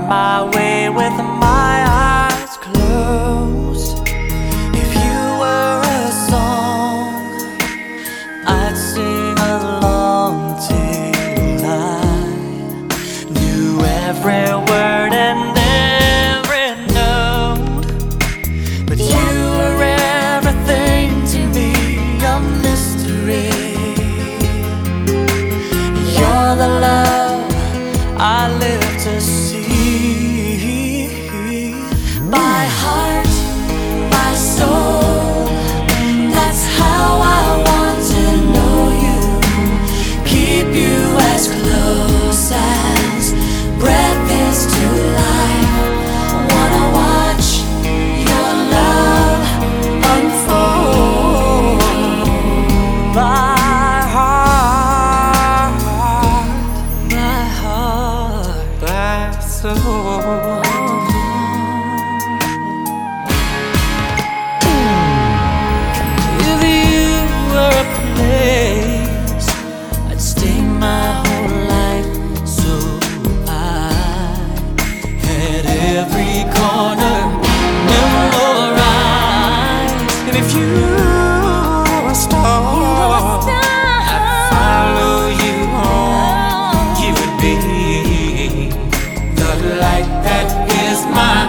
my way with my eyes closed. If you were a song, I'd sing along till I knew every word and every note. But you were everything to me, a mystery. You're the love I live to see. My heart, my soul, that's how I want to know you. Keep you as close as breath is to life. Wanna watch your love unfold. My heart, my soul. If you were a place, I'd stay my whole life, so I had every corner memorized. And if you were a star, I'd follow you home. You would be the light that is my